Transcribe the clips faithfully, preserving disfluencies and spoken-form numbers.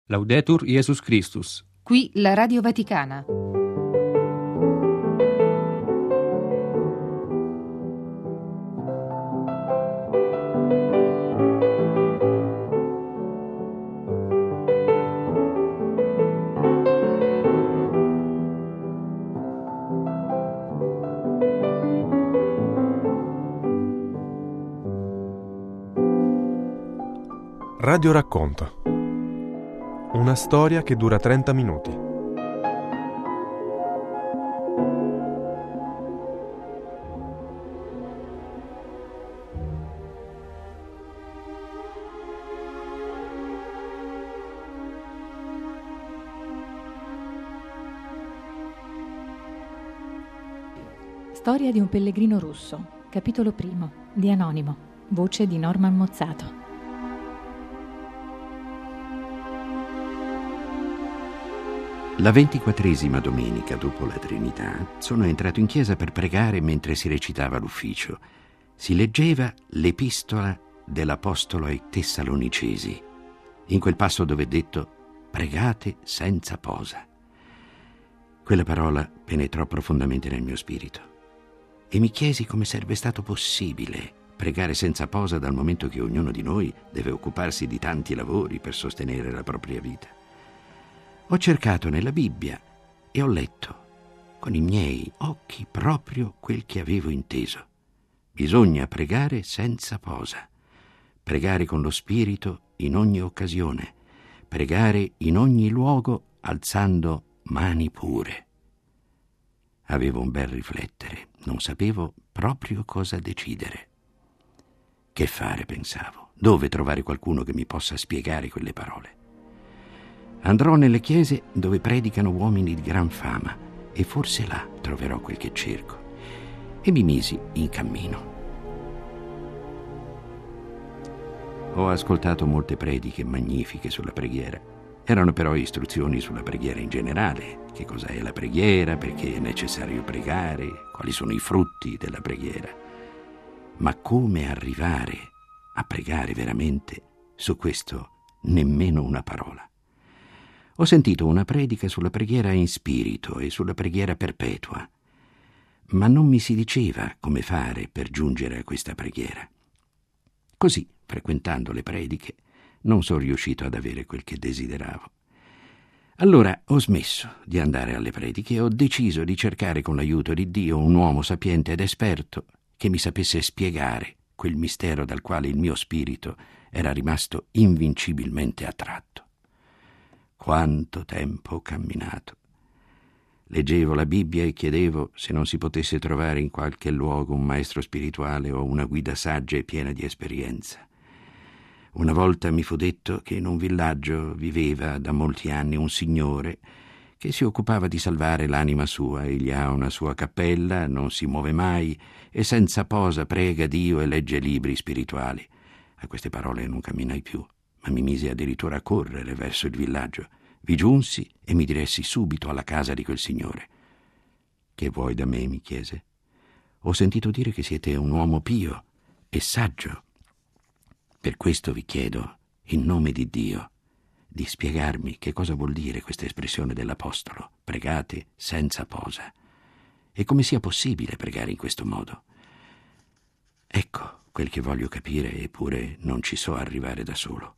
Laudetur Jesus Christus. Qui la Radio Vaticana. Radio racconta. Una storia che dura trenta minuti. Storia di un pellegrino russo, capitolo primo, di Anonimo, voce di Norman Mozzato. La ventiquattresima domenica dopo la Trinità sono entrato in chiesa per pregare mentre si recitava l'ufficio. Si leggeva l'epistola dell'Apostolo ai Tessalonicesi, in quel passo dove è detto «pregate senza posa». Quella parola penetrò profondamente nel mio spirito e mi chiesi come sarebbe stato possibile pregare senza posa dal momento che ognuno di noi deve occuparsi di tanti lavori per sostenere la propria vita. Ho cercato nella Bibbia e ho letto con i miei occhi proprio quel che avevo inteso. Bisogna pregare senza posa, pregare con lo Spirito in ogni occasione, pregare in ogni luogo alzando mani pure. Avevo un bel riflettere, non sapevo proprio cosa decidere. Che fare, pensavo? Dove trovare qualcuno che mi possa spiegare quelle parole? Andrò nelle chiese dove predicano uomini di gran fama e forse là troverò quel che cerco. E mi misi in cammino. Ho ascoltato molte prediche magnifiche sulla preghiera. Erano però istruzioni sulla preghiera in generale. Che cos'è la preghiera, perché è necessario pregare, quali sono i frutti della preghiera. Ma come arrivare a pregare veramente, su questo nemmeno una parola. Ho sentito una predica sulla preghiera in spirito e sulla preghiera perpetua, ma non mi si diceva come fare per giungere a questa preghiera. Così, frequentando le prediche, non sono riuscito ad avere quel che desideravo. Allora ho smesso di andare alle prediche e ho deciso di cercare con l'aiuto di Dio un uomo sapiente ed esperto che mi sapesse spiegare quel mistero dal quale il mio spirito era rimasto invincibilmente attratto. Quanto tempo ho camminato. Leggevo la Bibbia e chiedevo se non si potesse trovare in qualche luogo un maestro spirituale o una guida saggia e piena di esperienza. Una volta mi fu detto che in un villaggio viveva da molti anni un signore che si occupava di salvare l'anima sua. Egli ha una sua cappella, non si muove mai e senza posa prega Dio e legge libri spirituali. A queste parole non camminai più, ma mi misi addirittura a correre verso il villaggio. Vi giunsi e mi diressi subito alla casa di quel signore. «Che vuoi da me?» mi chiese. «Ho sentito dire che siete un uomo pio e saggio. Per questo vi chiedo, in nome di Dio, di spiegarmi che cosa vuol dire questa espressione dell'Apostolo, pregate senza posa, e come sia possibile pregare in questo modo. Ecco quel che voglio capire, eppure non ci so arrivare da solo».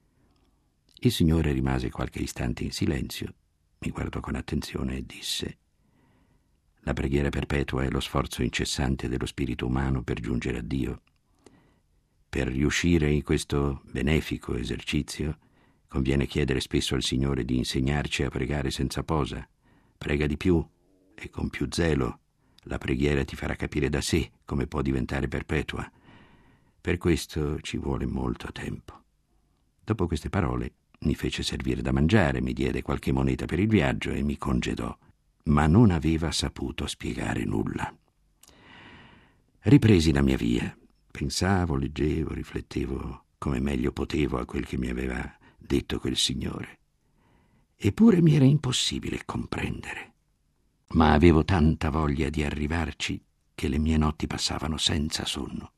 Il Signore rimase qualche istante in silenzio, mi guardò con attenzione e disse: «La preghiera perpetua è lo sforzo incessante dello spirito umano per giungere a Dio. Per riuscire in questo benefico esercizio conviene chiedere spesso al Signore di insegnarci a pregare senza posa. Prega di più e con più zelo. La preghiera ti farà capire da sé come può diventare perpetua. Per questo ci vuole molto tempo». Dopo queste parole mi fece servire da mangiare, mi diede qualche moneta per il viaggio e mi congedò, ma non aveva saputo spiegare nulla. Ripresi la mia via. Pensavo, leggevo, riflettevo come meglio potevo a quel che mi aveva detto quel signore. Eppure mi era impossibile comprendere. Ma avevo tanta voglia di arrivarci che le mie notti passavano senza sonno.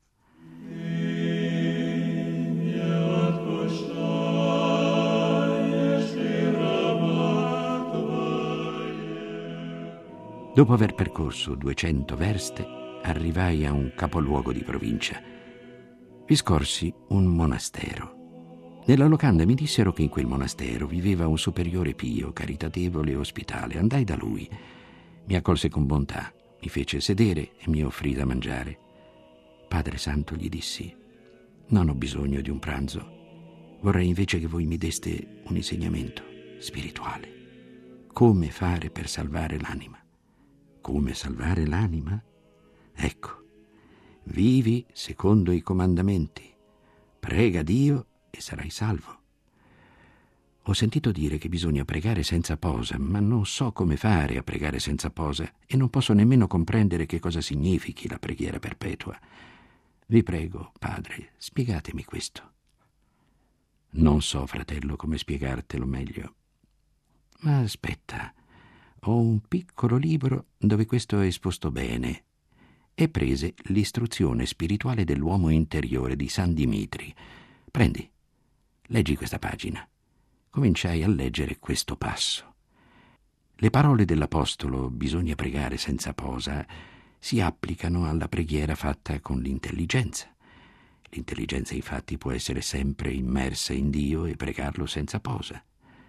Dopo aver percorso duecento verste, arrivai a un capoluogo di provincia. Vi scorsi un monastero. Nella locanda mi dissero che in quel monastero viveva un superiore pio, caritatevole e ospitale. Andai da lui. Mi accolse con bontà, mi fece sedere e mi offrì da mangiare. Padre Santo, gli dissi, non ho bisogno di un pranzo. Vorrei invece che voi mi deste un insegnamento spirituale. Come fare per salvare l'anima? Come salvare l'anima? Ecco, vivi secondo i comandamenti, prega Dio e sarai salvo. Ho sentito dire che bisogna pregare senza posa, ma non so come fare a pregare senza posa e non posso nemmeno comprendere che cosa significhi la preghiera perpetua. Vi prego, padre, spiegatemi questo. Non so, fratello, come spiegartelo meglio. Ma aspetta, ho un piccolo libro dove questo è esposto bene. E prese l'istruzione spirituale dell'uomo interiore di San Dimitri. Prendi, leggi questa pagina. Cominciai a leggere questo passo. Le parole dell'Apostolo «bisogna pregare senza posa» si applicano alla preghiera fatta con l'intelligenza. L'intelligenza infatti può essere sempre immersa in Dio e pregarlo senza posa.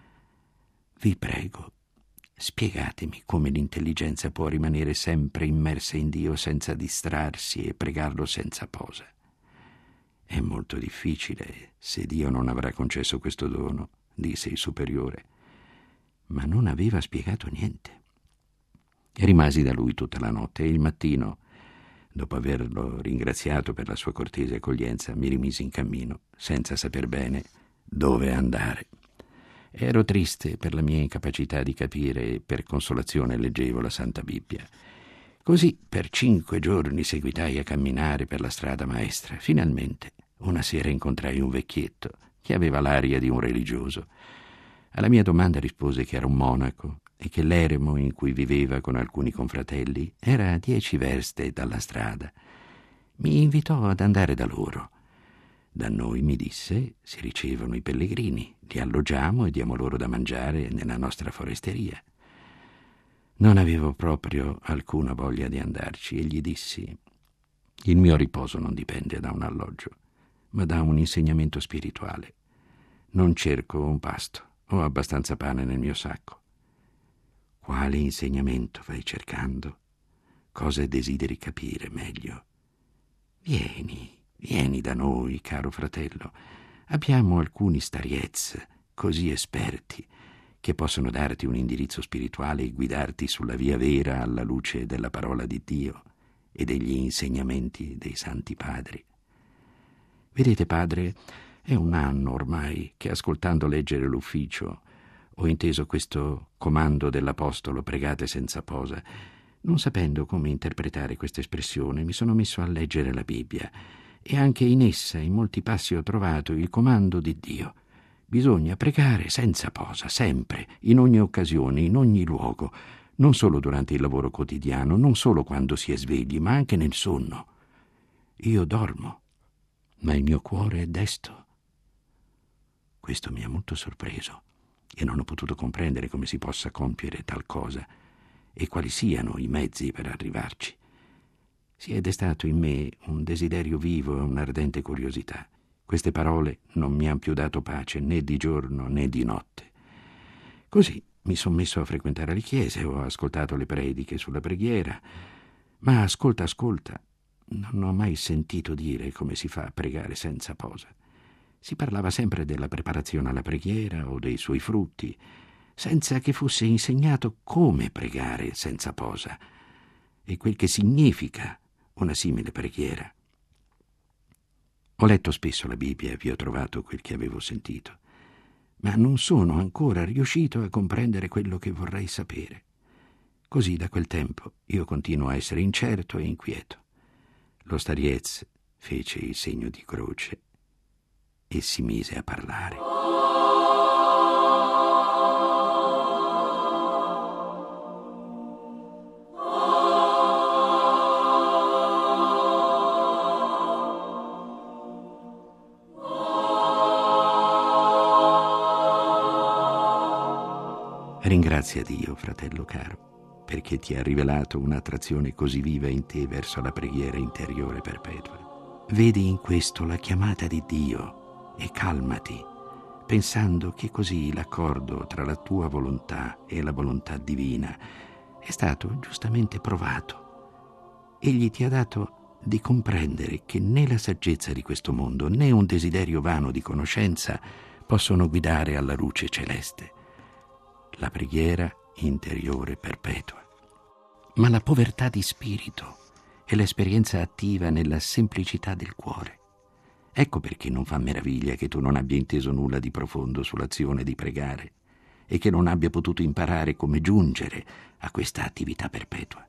Vi prego, spiegatemi come l'intelligenza può rimanere sempre immersa in Dio senza distrarsi e pregarlo senza posa. È molto difficile se Dio non avrà concesso questo dono, disse il superiore, ma non aveva spiegato niente. E rimasi da lui tutta la notte e il mattino, dopo averlo ringraziato per la sua cortese accoglienza, mi rimisi in cammino, senza saper bene dove andare. Ero triste per la mia incapacità di capire e per consolazione leggevo la Santa Bibbia. Così per cinque giorni seguitai a camminare per la strada maestra. Finalmente, una sera incontrai un vecchietto che aveva l'aria di un religioso. Alla mia domanda rispose che era un monaco e che l'eremo in cui viveva con alcuni confratelli era a dieci verste dalla strada. Mi invitò ad andare da loro. Da noi, mi disse, si ricevono i pellegrini, li alloggiamo e diamo loro da mangiare nella nostra foresteria. Non avevo proprio alcuna voglia di andarci e gli dissi: il mio riposo non dipende da un alloggio, ma da un insegnamento spirituale. Non cerco un pasto, ho abbastanza pane nel mio sacco. Quale insegnamento vai cercando? Cosa desideri capire meglio? Vieni, vieni da noi, caro fratello. Abbiamo alcuni stariez così esperti che possono darti un indirizzo spirituale e guidarti sulla via vera alla luce della parola di Dio e degli insegnamenti dei santi padri. Vedete, padre, è un anno ormai che, ascoltando leggere l'ufficio, ho inteso questo comando dell'Apostolo «pregate senza posa». Non sapendo come interpretare questa espressione, mi sono messo a leggere la Bibbia e anche in essa, in molti passi, ho trovato il comando di Dio. Bisogna pregare senza posa, sempre, in ogni occasione, in ogni luogo, non solo durante il lavoro quotidiano, non solo quando si è svegli, ma anche nel sonno. Io dormo, ma il mio cuore è desto. Questo mi ha molto sorpreso e non ho potuto comprendere come si possa compiere tal cosa e quali siano i mezzi per arrivarci. Si è destato in me un desiderio vivo e un'ardente curiosità. Queste parole non mi han più dato pace né di giorno né di notte. Così mi son messo a frequentare le chiese, ho ascoltato le prediche sulla preghiera, ma ascolta, ascolta, non ho mai sentito dire come si fa a pregare senza posa. Si parlava sempre della preparazione alla preghiera o dei suoi frutti, senza che fosse insegnato come pregare senza posa e quel che significa una simile preghiera. Ho letto spesso la Bibbia e vi ho trovato quel che avevo sentito, ma non sono ancora riuscito a comprendere quello che vorrei sapere. Così da quel tempo io continuo a essere incerto e inquieto. Lo stariez fece il segno di croce e si mise a parlare. Ringrazia Dio, fratello caro. perché ti ha rivelato un'attrazione così viva in te verso la preghiera interiore perpetua. Vedi in questo la chiamata di Dio e calmati, pensando che così l'accordo tra la tua volontà e la volontà divina è stato giustamente provato. Egli ti ha dato di comprendere che né la saggezza di questo mondo né un desiderio vano di conoscenza possono guidare alla luce celeste, la preghiera interiore perpetua. Ma la povertà di spirito e l'esperienza attiva nella semplicità del cuore. Ecco perché non fa meraviglia che tu non abbia inteso nulla di profondo sull'azione di pregare e che non abbia potuto imparare come giungere a questa attività perpetua.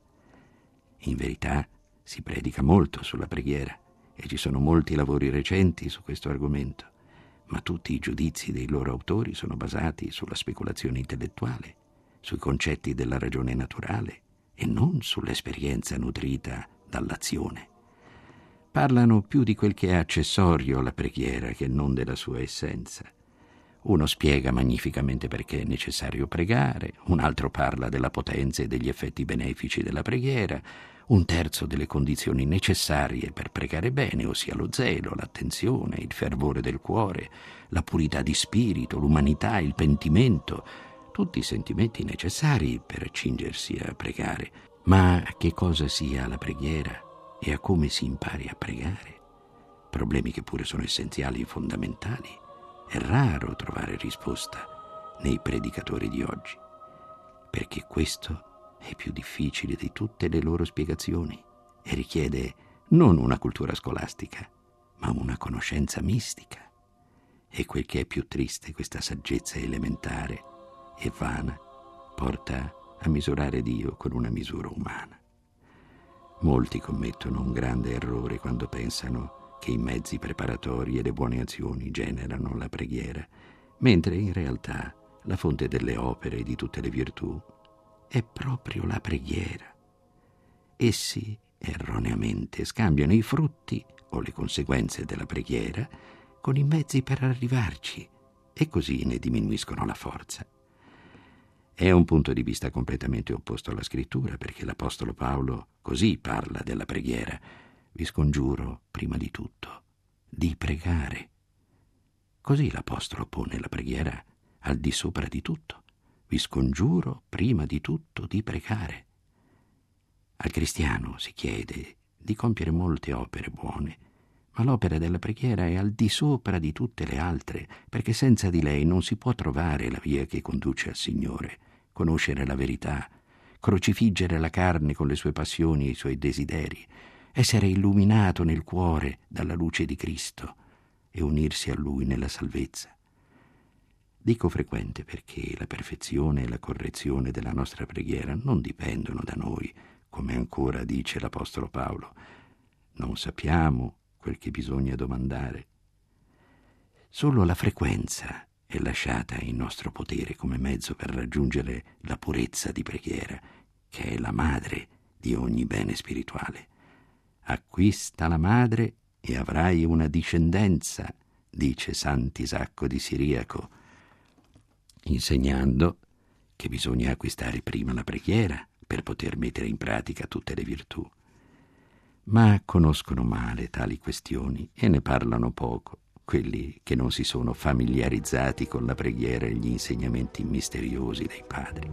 In verità si predica molto sulla preghiera e ci sono molti lavori recenti su questo argomento, ma tutti i giudizi dei loro autori sono basati sulla speculazione intellettuale, sui concetti della ragione naturale e non sull'esperienza nutrita dall'azione. Parlano più di quel che è accessorio alla preghiera che non della sua essenza. Uno spiega magnificamente perché è necessario pregare, un altro parla della potenza e degli effetti benefici della preghiera, un terzo delle condizioni necessarie per pregare bene, ossia lo zelo, l'attenzione, il fervore del cuore, la purità di spirito, l'umanità, il pentimento, tutti i sentimenti necessari per accingersi a pregare. Ma a che cosa sia la preghiera e a come si impari a pregare? Problemi che pure sono essenziali e fondamentali. È raro trovare risposta nei predicatori di oggi, perché questo è più difficile di tutte le loro spiegazioni e richiede non una cultura scolastica, ma una conoscenza mistica. E quel che è più triste, questa saggezza elementare e vana porta a misurare Dio con una misura umana. Molti commettono un grande errore quando pensano che i mezzi preparatori e le buone azioni generano la preghiera, mentre in realtà la fonte delle opere e di tutte le virtù è proprio la preghiera. Essi erroneamente scambiano i frutti o le conseguenze della preghiera con i mezzi per arrivarci e così ne diminuiscono la forza. È un punto di vista completamente opposto alla scrittura, perché l'Apostolo Paolo così parla della preghiera: vi scongiuro, prima di tutto, di pregare. Così l'Apostolo pone la preghiera al di sopra di tutto. Vi scongiuro, prima di tutto, di pregare. Al cristiano si chiede di compiere molte opere buone, ma l'opera della preghiera è al di sopra di tutte le altre, perché senza di lei non si può trovare la via che conduce al Signore, conoscere la verità, crocifiggere la carne con le sue passioni e i suoi desideri, essere illuminato nel cuore dalla luce di Cristo e unirsi a Lui nella salvezza. Dico frequente perché la perfezione e la correzione della nostra preghiera non dipendono da noi, come ancora dice l'Apostolo Paolo. Non sappiamo quel che bisogna domandare. Solo la frequenza è lasciata in nostro potere come mezzo per raggiungere la purezza di preghiera, che è la madre di ogni bene spirituale. Acquista la madre e avrai una discendenza, dice Sant'Isacco di Siriaco, insegnando che bisogna acquistare prima la preghiera per poter mettere in pratica tutte le virtù. Ma conoscono male tali questioni e ne parlano poco quelli che non si sono familiarizzati con la preghiera e gli insegnamenti misteriosi dei padri.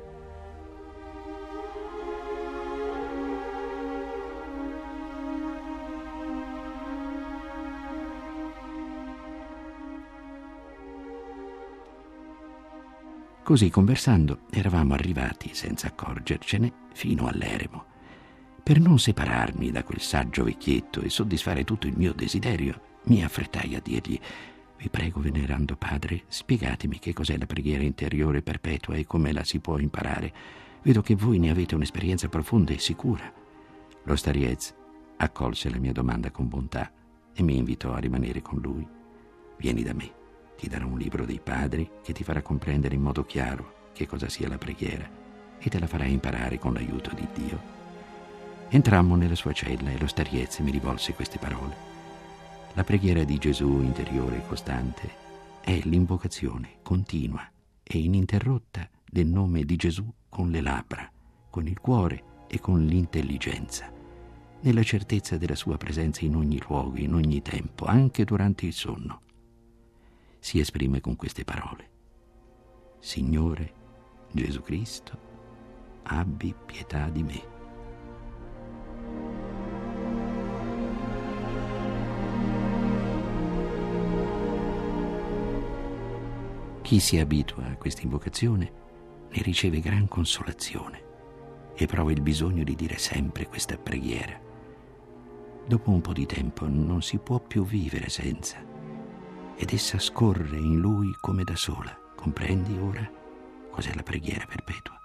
Così, conversando, eravamo arrivati, senza accorgercene, fino all'eremo. Per non separarmi da quel saggio vecchietto e soddisfare tutto il mio desiderio, mi affrettai a dirgli: vi prego, venerando padre, spiegatemi che cos'è la preghiera interiore perpetua e come la si può imparare. Vedo che voi ne avete un'esperienza profonda e sicura. Lo Stariez accolse la mia domanda con bontà e mi invitò a rimanere con lui. Vieni da me, ti darò un libro dei padri che ti farà comprendere in modo chiaro che cosa sia la preghiera e te la farai imparare con l'aiuto di Dio. Entrammo nella sua cella e lo Stariez mi rivolse queste parole: la preghiera di Gesù interiore e costante è l'invocazione continua e ininterrotta del nome di Gesù con le labbra, con il cuore e con l'intelligenza, nella certezza della sua presenza in ogni luogo, in ogni tempo, anche durante il sonno. Si esprime con queste parole: Signore Gesù Cristo, abbi pietà di me. Chi si abitua a questa invocazione ne riceve gran consolazione e prova il bisogno di dire sempre questa preghiera. Dopo un po' di tempo non si può più vivere senza, ed essa scorre in lui come da sola. Comprendi ora cos'è la preghiera perpetua?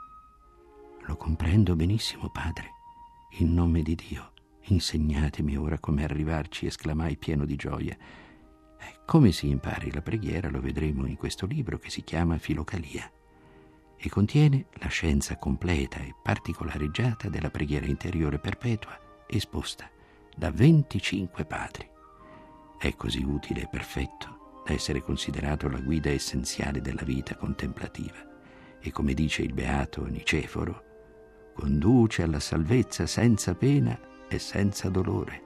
Lo comprendo benissimo, Padre. In nome di Dio, insegnatemi ora come arrivarci, esclamai pieno di gioia. Come si impari la preghiera lo vedremo in questo libro che si chiama Filocalia e contiene la scienza completa e particolareggiata della preghiera interiore perpetua esposta da venticinque padri. È così utile e perfetto da essere considerato la guida essenziale della vita contemplativa e, come dice il beato Niceforo, conduce alla salvezza senza pena e senza dolore.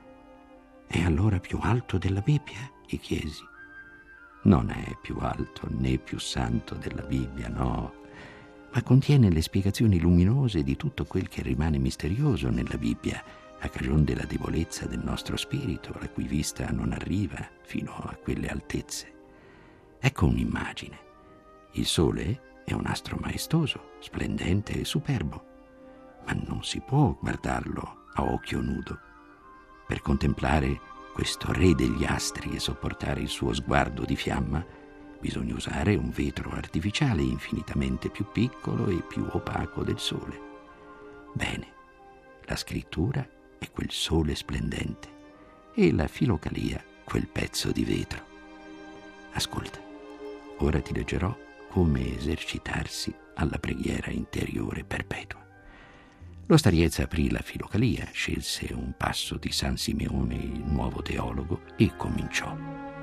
È allora più alto della Bibbia? Gli chiesi. Non è più alto né più santo della Bibbia, no, ma contiene le spiegazioni luminose di tutto quel che rimane misterioso nella Bibbia, a cagion della debolezza del nostro spirito, la cui vista non arriva fino a quelle altezze. Ecco un'immagine. Il sole è un astro maestoso, splendente e superbo, ma non si può guardarlo a occhio nudo. Per contemplare questo re degli astri e sopportare il suo sguardo di fiamma, bisogna usare un vetro artificiale infinitamente più piccolo e più opaco del sole. Bene, la scrittura è quel sole splendente e la Filocalia quel pezzo di vetro. Ascolta, ora ti leggerò come esercitarsi alla preghiera interiore perpetua. Lo Stariez aprì la Filocalia, scelse un passo di San Simeone, il nuovo teologo, e cominciò.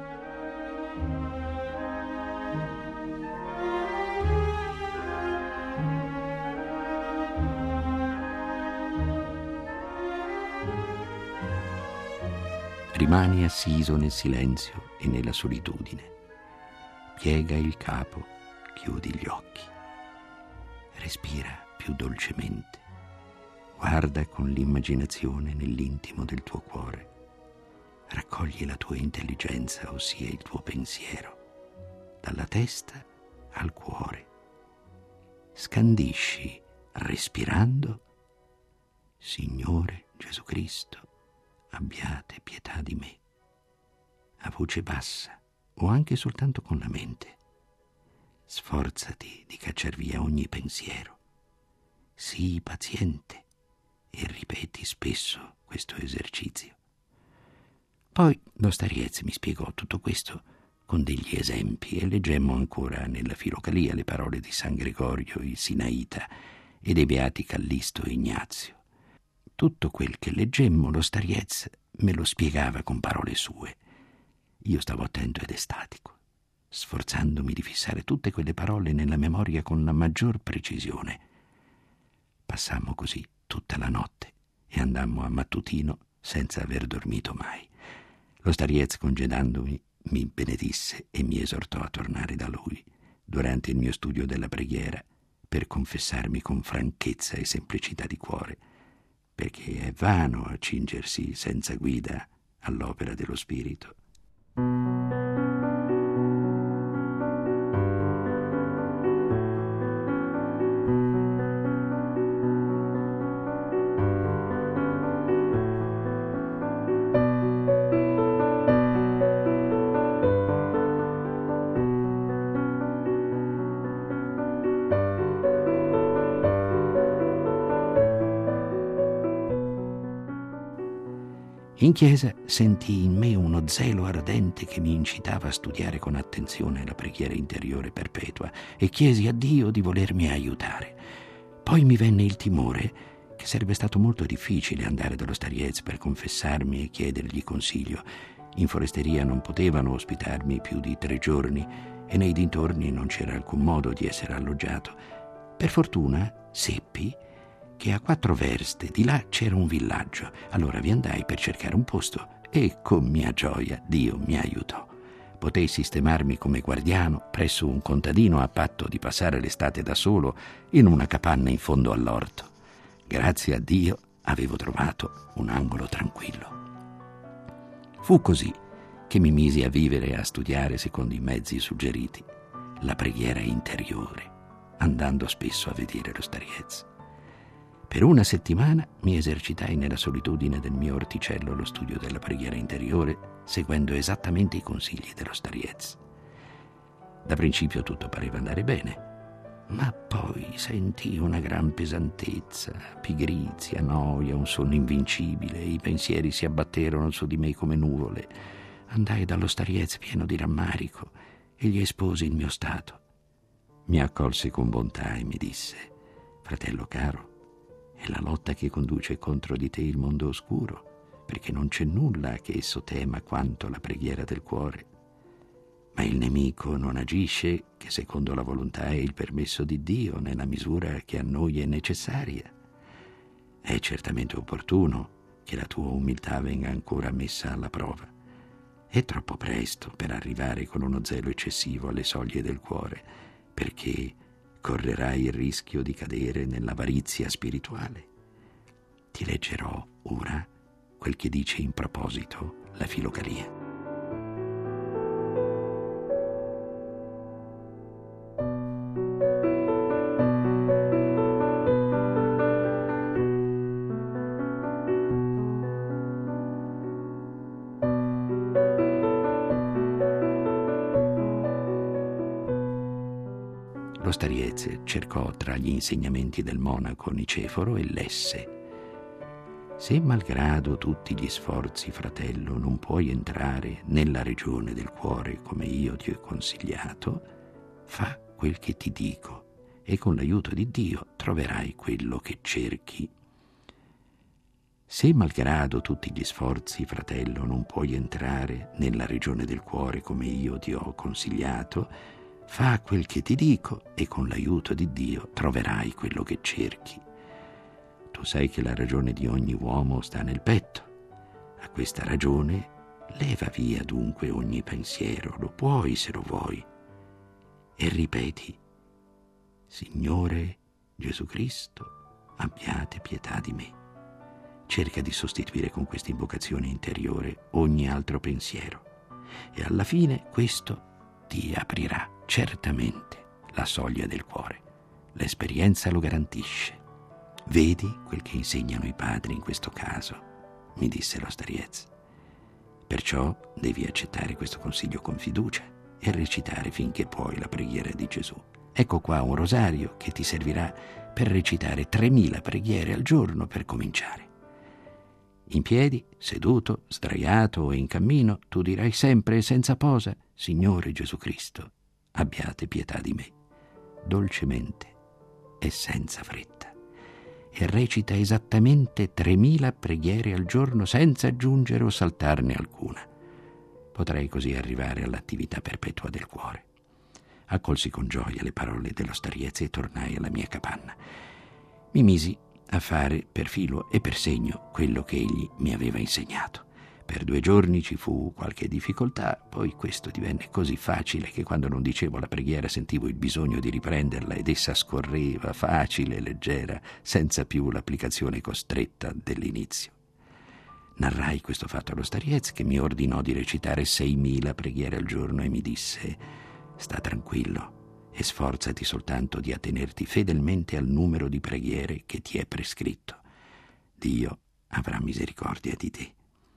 Rimani assiso nel silenzio e nella solitudine. Piega il capo, chiudi gli occhi. Respira più dolcemente. Guarda con l'immaginazione nell'intimo del tuo cuore. Raccogli la tua intelligenza, ossia il tuo pensiero, dalla testa al cuore. Scandisci, respirando: Signore Gesù Cristo, abbiate pietà di me. A voce bassa o anche soltanto con la mente. Sforzati di cacciar via ogni pensiero. Sii paziente e ripeti spesso questo esercizio. Poi lo Stariez mi spiegò tutto questo con degli esempi e leggemmo ancora nella Filocalia le parole di San Gregorio il Sinaita e dei beati Callisto e Ignazio. Tutto quel che leggemmo lo Stariez me lo spiegava con parole sue. Io stavo attento ed estatico, sforzandomi di fissare tutte quelle parole nella memoria con la maggior precisione. Passammo così tutta la notte e andammo a mattutino senza aver dormito mai. Lo Stariez, congedandomi, mi benedisse e mi esortò a tornare da lui durante il mio studio della preghiera per confessarmi con franchezza e semplicità di cuore, perché è vano accingersi senza guida all'opera dello Spirito. In chiesa sentii in me uno zelo ardente che mi incitava a studiare con attenzione la preghiera interiore perpetua e chiesi a Dio di volermi aiutare. Poi mi venne il timore che sarebbe stato molto difficile andare dallo Stariez per confessarmi e chiedergli consiglio. In foresteria non potevano ospitarmi più di tre giorni e nei dintorni non c'era alcun modo di essere alloggiato. Per fortuna seppi che a quattro verste di là c'era un villaggio. Allora vi andai per cercare un posto e con mia gioia Dio mi aiutò. Potei sistemarmi come guardiano presso un contadino a patto di passare l'estate da solo in una capanna in fondo all'orto. Grazie a Dio avevo trovato un angolo tranquillo. Fu così che mi misi a vivere e a studiare secondo i mezzi suggeriti la preghiera interiore, andando spesso a vedere lo Stariez. Per una settimana mi esercitai nella solitudine del mio orticello lo studio della preghiera interiore, seguendo esattamente i consigli dello Stariez. Da principio tutto pareva andare bene, ma poi sentii una gran pesantezza, pigrizia, noia, un sonno invincibile, i pensieri si abbatterono su di me come nuvole. Andai dallo Stariez pieno di rammarico e gli esposi il mio stato. Mi accolse con bontà e mi disse: fratello caro, è la lotta che conduce contro di te il mondo oscuro, perché non c'è nulla che esso tema quanto la preghiera del cuore. Ma il nemico non agisce che secondo la volontà e il permesso di Dio, nella misura che a noi è necessaria. È certamente opportuno che la tua umiltà venga ancora messa alla prova. È troppo presto per arrivare con uno zelo eccessivo alle soglie del cuore, perché correrai il rischio di cadere nell'avarizia spirituale. Ti leggerò ora quel che dice in proposito la Filocalia. Lo Stariez cercò tra gli insegnamenti del monaco Niceforo e lesse: se malgrado tutti gli sforzi, fratello, non puoi entrare nella regione del cuore come io ti ho consigliato, fa quel che ti dico e con l'aiuto di Dio troverai quello che cerchi. Se malgrado tutti gli sforzi, fratello, non puoi entrare nella regione del cuore come io ti ho consigliato, fa quel che ti dico e con l'aiuto di Dio troverai quello che cerchi. Tu sai che la ragione di ogni uomo sta nel petto. A questa ragione leva via dunque ogni pensiero, lo puoi se lo vuoi, e ripeti: Signore Gesù Cristo, abbiate pietà di me. Cerca di sostituire con questa invocazione interiore ogni altro pensiero e alla fine questo ti aprirà certamente la soglia del cuore. L'esperienza lo garantisce. Vedi quel che insegnano i padri in questo caso, mi disse lo Stariez. Perciò devi accettare questo consiglio con fiducia e recitare finché puoi la preghiera di Gesù. Ecco qua un rosario che ti servirà per recitare tremila preghiere al giorno per cominciare. In piedi, seduto, sdraiato o in cammino, tu dirai sempre e senza posa: Signore Gesù Cristo, abbiate pietà di me, dolcemente e senza fretta. E recita esattamente tremila preghiere al giorno senza aggiungere o saltarne alcuna. Potrai così arrivare all'attività perpetua del cuore. Accolsi con gioia le parole dello Stariez e tornai alla mia capanna. Mi misi a fare per filo e per segno quello che egli mi aveva insegnato. Per due giorni ci fu qualche difficoltà, poi questo divenne così facile che quando non dicevo la preghiera sentivo il bisogno di riprenderla ed essa scorreva facile e leggera, senza più l'applicazione costretta dell'inizio. Narrai questo fatto allo Stariez, che mi ordinò di recitare seimila preghiere al giorno e mi disse: sta tranquillo e sforzati soltanto di attenerti fedelmente al numero di preghiere che ti è prescritto. Dio avrà misericordia di te.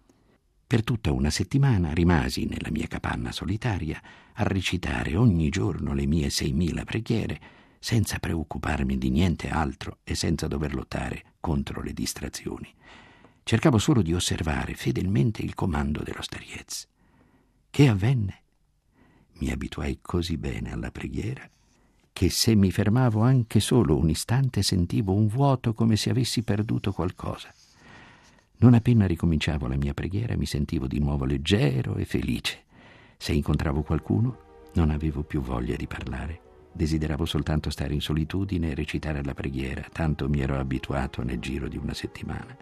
Per tutta una settimana rimasi nella mia capanna solitaria a recitare ogni giorno le mie seimila preghiere, senza preoccuparmi di niente altro e senza dover lottare contro le distrazioni. Cercavo solo di osservare fedelmente il comando dello Stariez. Che avvenne? Mi abituai così bene alla preghiera che se mi fermavo anche solo un istante sentivo un vuoto come se avessi perduto qualcosa. Non appena ricominciavo la mia preghiera mi sentivo di nuovo leggero e felice. Se incontravo qualcuno non avevo più voglia di parlare Desideravo soltanto stare in solitudine e recitare la preghiera, tanto mi ero abituato nel giro di una settimana.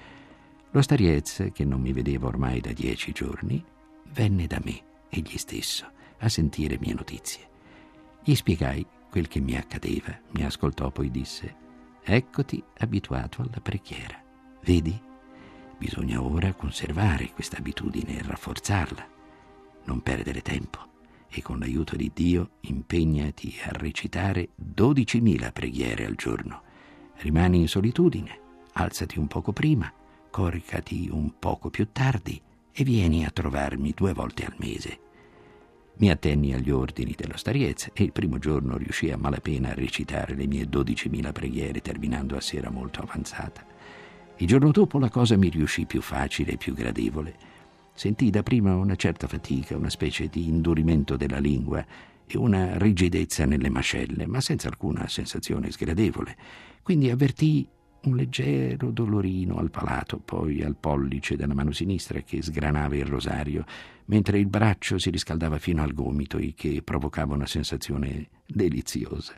Lo Stariez, che non mi vedeva ormai da dieci giorni, venne da me, egli stesso, a sentire mie notizie. Gli spiegai quel che mi accadeva, mi ascoltò, poi disse: «Eccoti abituato alla preghiera. Vedi? Bisogna ora conservare questa abitudine e rafforzarla. Non perdere tempo e con l'aiuto di Dio impegnati a recitare dodicimila preghiere al giorno. Rimani in solitudine, alzati un poco prima, coricati un poco più tardi e vieni a trovarmi due volte al mese». Mi attenni agli ordini dello Stariez e il primo giorno riuscii a malapena a recitare le mie dodicimila preghiere, terminando a sera molto avanzata. Il giorno dopo la cosa mi riuscì più facile e più gradevole. Sentii dapprima una certa fatica, una specie di indurimento della lingua e una rigidezza nelle mascelle, ma senza alcuna sensazione sgradevole. Quindi avvertii un leggero dolorino al palato, poi al pollice della mano sinistra che sgranava il rosario, mentre il braccio si riscaldava fino al gomito, il che provocava una sensazione deliziosa.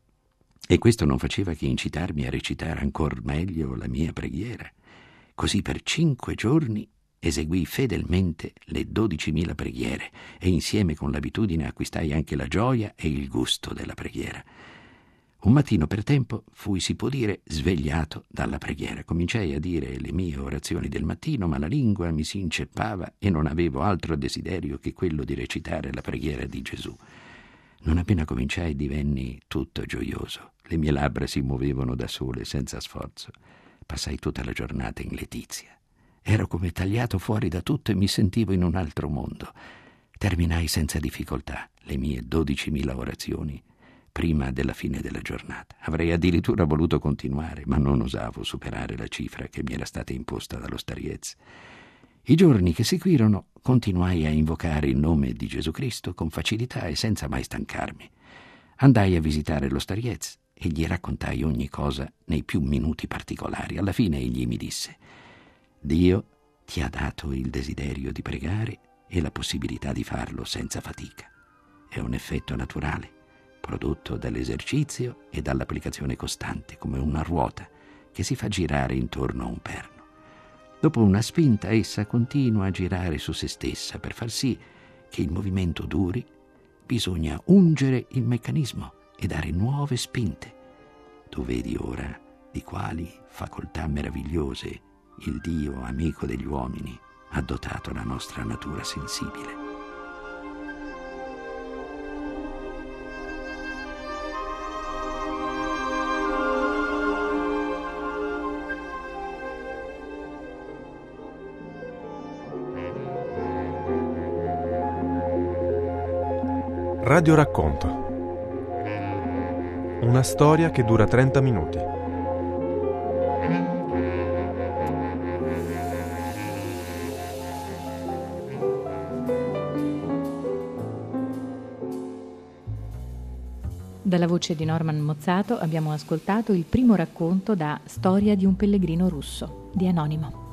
E questo non faceva che incitarmi a recitare ancor meglio la mia preghiera. Così per cinque giorni eseguii fedelmente le dodicimila preghiere e insieme con l'abitudine acquistai anche la gioia e il gusto della preghiera. Un mattino per tempo fui, si può dire, svegliato dalla preghiera. Cominciai a dire le mie orazioni del mattino, ma la lingua mi si inceppava e non avevo altro desiderio che quello di recitare la preghiera di Gesù. Non appena cominciai divenni tutto gioioso. Le mie labbra si muovevano da sole senza sforzo. Passai tutta la giornata in letizia. Ero come tagliato fuori da tutto e mi sentivo in un altro mondo. Terminai senza difficoltà le mie dodicimila orazioni prima della fine della giornata. Avrei addirittura voluto continuare, ma non osavo superare la cifra che mi era stata imposta dallo Stariez. I giorni che seguirono continuai a invocare il nome di Gesù Cristo con facilità e senza mai stancarmi. Andai a visitare lo Stariez e gli raccontai ogni cosa nei più minuti particolari. Alla fine egli mi disse: «Dio ti ha dato il desiderio di pregare e la possibilità di farlo senza fatica. È un effetto naturale, prodotto dall'esercizio e dall'applicazione costante, come una ruota che si fa girare intorno a un perno. Dopo una spinta essa continua a girare su se stessa. Per far sì che il movimento duri bisogna ungere il meccanismo e dare nuove spinte. Tu vedi ora di quali facoltà meravigliose il Dio, amico degli uomini, ha dotato la nostra natura sensibile». Radio Racconto. Una storia che dura trenta minuti. Dalla voce di Norman Mozzato abbiamo ascoltato il primo racconto da Storia di un pellegrino russo di Anonimo.